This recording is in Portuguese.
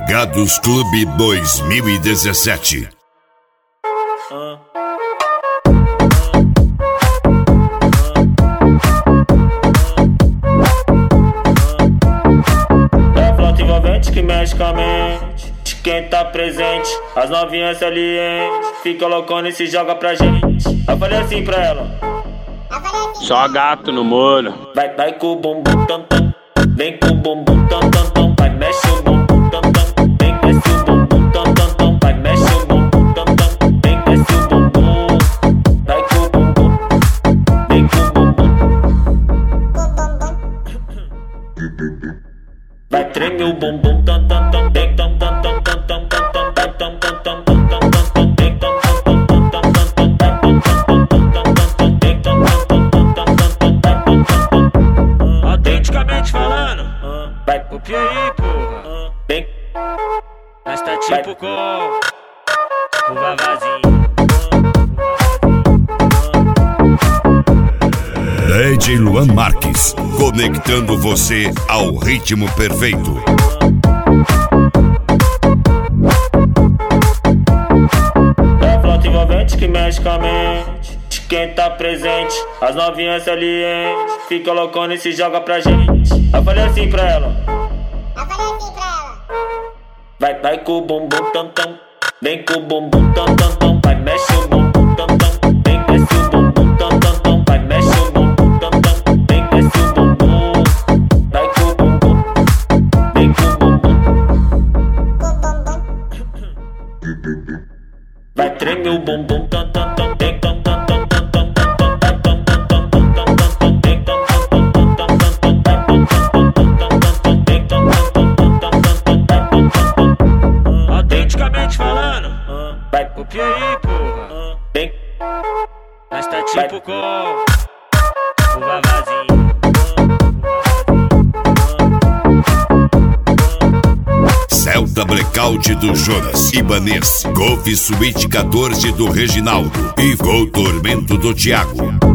Pegados Clube 2017. É a flauta envolvente que mexe com a mente de quem tá presente. As novinhas salientes fica loucona e se joga pra gente. Eu falei assim pra ela: só gato no muro. vai com o bumbum tam tam, vem com o bumbum tam tam tam, vai mexe o bumbum tam tam, vem desce o bumbum tam tam tam, vai mexe o bumbum tam tam, vem desce o bumbum, vai com o bumbum, vem com o bumbum, vai treme o bumbum tam tam tam, vem tam tam tam tam tam tam tam tam tam tam tam tam tam tam, vem tam tam tam tam tam tam tam tam tam tam tam, vem tam tam tam tam tam tam tam tam tam. Autenticamente falando, Vai, copia aí, porra. vem, Nós tá tipo com o Vavazinho. DJ Luan Marques, conectando você ao ritmo perfeito. é a flauta envolvente que mexe com a mente de quem tá presente. As novinhas salientes fica loucona e se joga pra gente. Eu falei assim pra ela: vai com o bumbum tam tam, vem com o bumbum tam tam tam, vai mexe o bumbum tam tam, vem desce o bumbum tam tam tam, vai mexe o bumbum tam tam, vem desce o bumbum, vai com o bumbum, vem com o bumbum, vai treme o bumbum tam tam tam, vem tam tam tam tam tam tam tam, vai tam tam tam tam tam tam tam, vem tam tam tam tam tam tam tam, vai tam tam tam tam tam tam tam, vem tam tam tam tam tam tam, vai tam tam tam. Autenticamente falando, Vai, copia aí, porra. vem, Nós tá tipo com o Vavazinho. Celta Blackout do Jonas, Ibanez, Golf Suite 14 do Reginaldo e Gol Tormento do Thiago.